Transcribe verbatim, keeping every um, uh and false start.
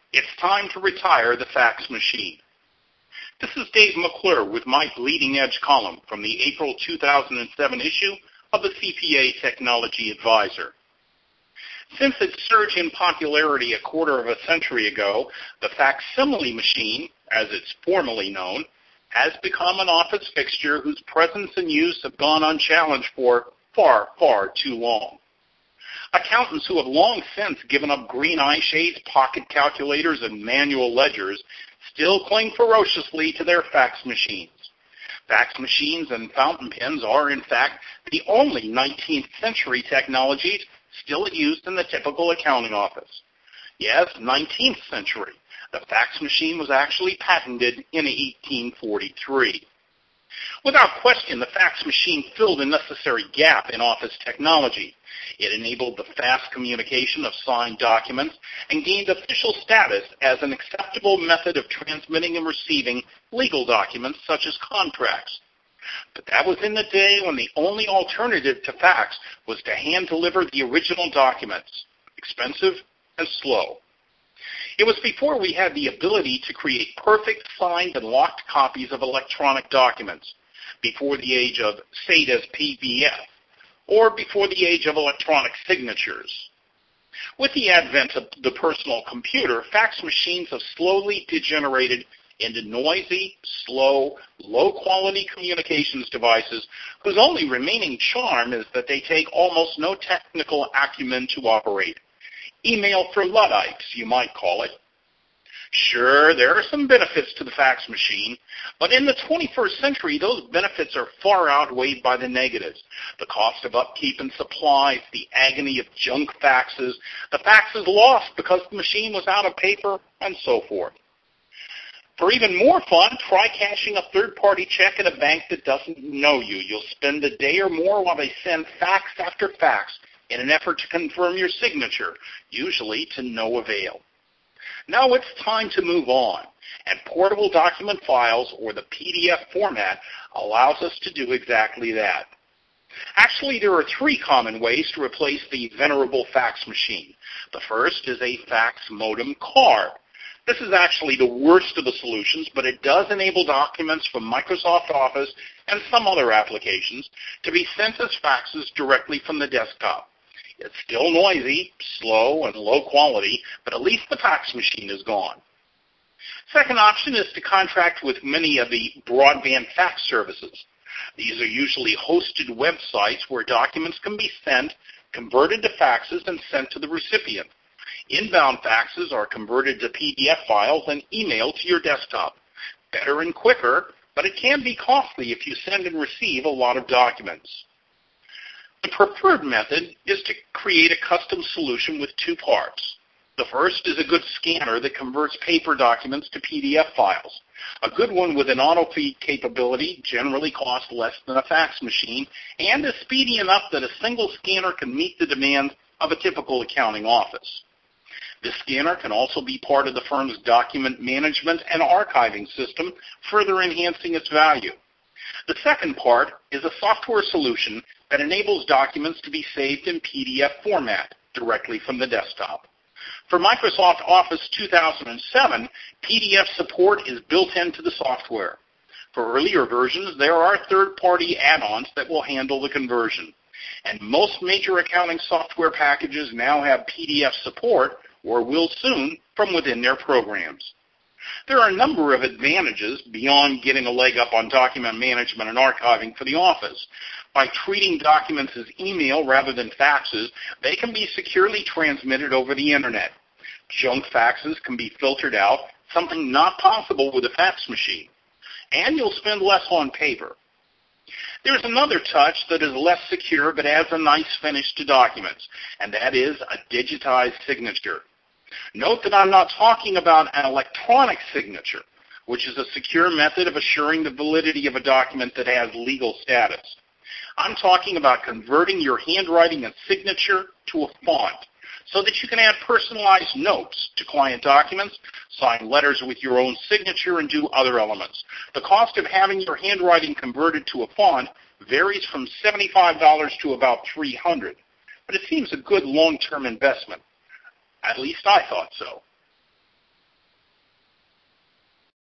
It's time to retire the fax machine. This is Dave McClure with my Bleeding Edge column from the April two thousand seven issue of the C P A Technology Advisor. Since its surge in popularity a quarter of a century ago, the facsimile machine, as it's formally known, has become an office fixture whose presence and use have gone unchallenged for far, far too long. Accountants who have long since given up green eye shades, pocket calculators, and manual ledgers still cling ferociously to their fax machines. Fax machines and fountain pens are, in fact, the only nineteenth century technologies still used in the typical accounting office. Yes, nineteenth century. The fax machine was actually patented in eighteen forty-three. Without question, the fax machine filled a necessary gap in office technology. It enabled the fast communication of signed documents and gained official status as an acceptable method of transmitting and receiving legal documents such as contracts. But that was in the day when the only alternative to fax was to hand-deliver the original documents, expensive and slow. It was before we had the ability to create perfect signed and locked copies of electronic documents, before the age of S A T as P D F, or before the age of electronic signatures. With the advent of the personal computer, fax machines have slowly degenerated into noisy, slow, low-quality communications devices whose only remaining charm is that they take almost no technical acumen to operate. Email for Luddites, you might call it. Sure, there are some benefits to the fax machine, but in the twenty-first century, those benefits are far outweighed by the negatives. The cost of upkeep and supplies, the agony of junk faxes, the faxes lost because the machine was out of paper, and so forth. For even more fun, try cashing a third-party check at a bank that doesn't know you. You'll spend a day or more while they send fax after fax in an effort to confirm your signature, usually to no avail. Now it's time to move on, and portable document files, or the P D F format, allows us to do exactly that. Actually, there are three common ways to replace the venerable fax machine. The first is a fax modem card. This is actually the worst of the solutions, but it does enable documents from Microsoft Office and some other applications to be sent as faxes directly from the desktop. It's still noisy, slow, and low quality, but at least the fax machine is gone. Second option is to contract with many of the broadband fax services. These are usually hosted websites where documents can be sent, converted to faxes, and sent to the recipient. Inbound faxes are converted to P D F files and emailed to your desktop. Better and quicker, but it can be costly if you send and receive a lot of documents. The preferred method is to create a custom solution with two parts. The first is a good scanner that converts paper documents to P D F files. A good one with an auto-feed capability generally costs less than a fax machine and is speedy enough that a single scanner can meet the demands of a typical accounting office. This scanner can also be part of the firm's document management and archiving system, further enhancing its value. The second part is a software solution that enables documents to be saved in P D F format directly from the desktop. For Microsoft Office two thousand seven, P D F support is built into the software. For earlier versions, there are third-party add-ons that will handle the conversion. And most major accounting software packages now have P D F support, or will soon, from within their programs. There are a number of advantages beyond getting a leg up on document management and archiving for the office. By treating documents as email rather than faxes, they can be securely transmitted over the Internet. Junk faxes can be filtered out, something not possible with a fax machine. And you'll spend less on paper. There's another touch that is less secure but adds a nice finish to documents, and that is a digitized signature. Note that I'm not talking about an electronic signature, which is a secure method of assuring the validity of a document that has legal status. I'm talking about converting your handwriting and signature to a font so that you can add personalized notes to client documents, sign letters with your own signature, and do other elements. The cost of having your handwriting converted to a font varies from seventy-five dollars to about three hundred dollars, but it seems a good long-term investment. At least I thought so.